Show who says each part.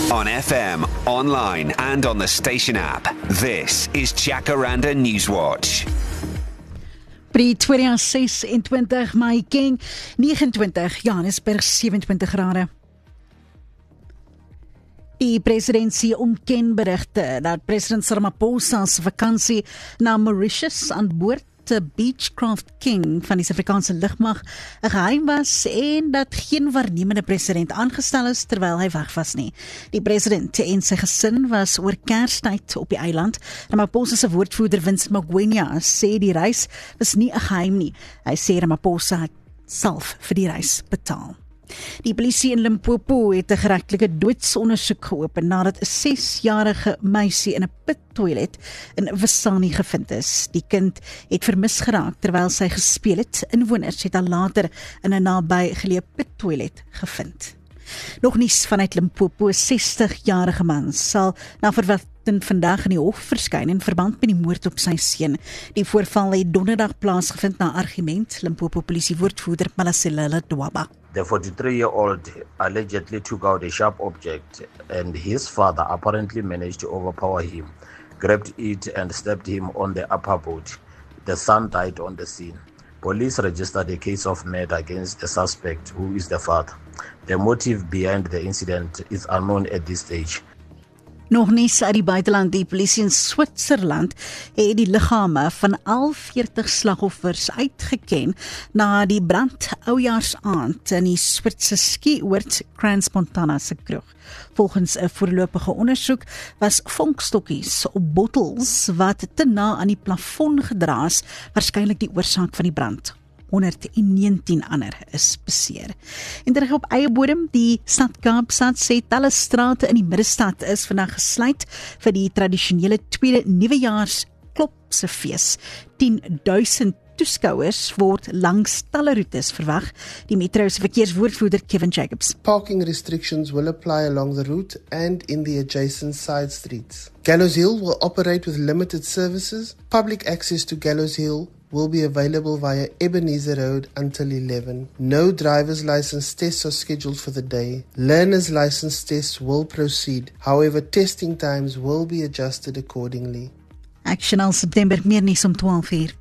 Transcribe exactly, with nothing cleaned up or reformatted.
Speaker 1: On F M, online and on the station app. This is Jacaranda Newswatch.
Speaker 2: Pretoria ses-en-twintig, Mahikeng negenentwintig, Johannesburg sewe-en-twintig grade. Die presidentsie ontken berigte dat president Ramaphosa se vakansie na Mauritius aan boord de Beechcraft King van die Suid-Afrikaanse lugmag 'n geheim was en dat geen waarnemende president aangestel is terwyl hy weg was nie. Die president en sy gesin was oor Kerstyd op die eiland. Ramaphosa se woordvoerder Vincent Magwenya sê die reis was nie 'n geheim nie. Hy sê Ramaphosa het self vir die reis betaal. Die polisie in Limpopo het 'n geregtelike doodsondersoek geopen nadat 'n sesjarige meisie in 'n pittoilet in Wissani gevind is. Die kind het vermis geraak terwyl sy gespeel het. Inwoners het haar later in 'n nabygeleë pittoilet gevind. Nog nuus vanuit Limpopo, 'n sestigjarige man sal na verwagting vandag in die hof verskyn in verband met die moord op sy seun. Die voorval het donderdag plaasgevind na argument, Limpopo polisie woordvoerder Malasela Dwaba.
Speaker 3: The forty-three-year-old allegedly took out a sharp object and his father apparently managed to overpower him, grabbed it and stabbed him on the upper body. The son died on the scene. Police registered a case of murder against the suspect, who is the father. The motive behind the incident is unknown at this stage.
Speaker 2: Nog nuus uit die buiteland, die polisie in Switserland het die liggame van al veertig slagoffers uitgeken na die brand oujaarsaand in die Switse skioord Crans-Montana se kroeg. Volgens 'n voorlopige ondersoek was vonkstokkies op bottels wat te na aan die plafon gedra is, waarskynlik die oorsaak van die brand. honderdnegentien ander is beseer. En terug op eie bodem, die stad Kaapstad sê talle strate in die middestad is vandag gesluit vir die tradisionele tweede nuwejaars klopse fees. tien duisend toeskouers word langs talle roetes verwag. Die metro se verkeerswoordvoerder Kevin Jacobs.
Speaker 4: Parking restrictions will apply along the route and in the adjacent side streets. Gallows Hill will operate with limited services. Public access to Gallows Hill will be available via Ebenezer Road until eleven. No driver's license tests are scheduled for the day. Learner's license tests will proceed. However, testing times will be adjusted accordingly.
Speaker 2: Action al September, meer nuus om twaalf uur.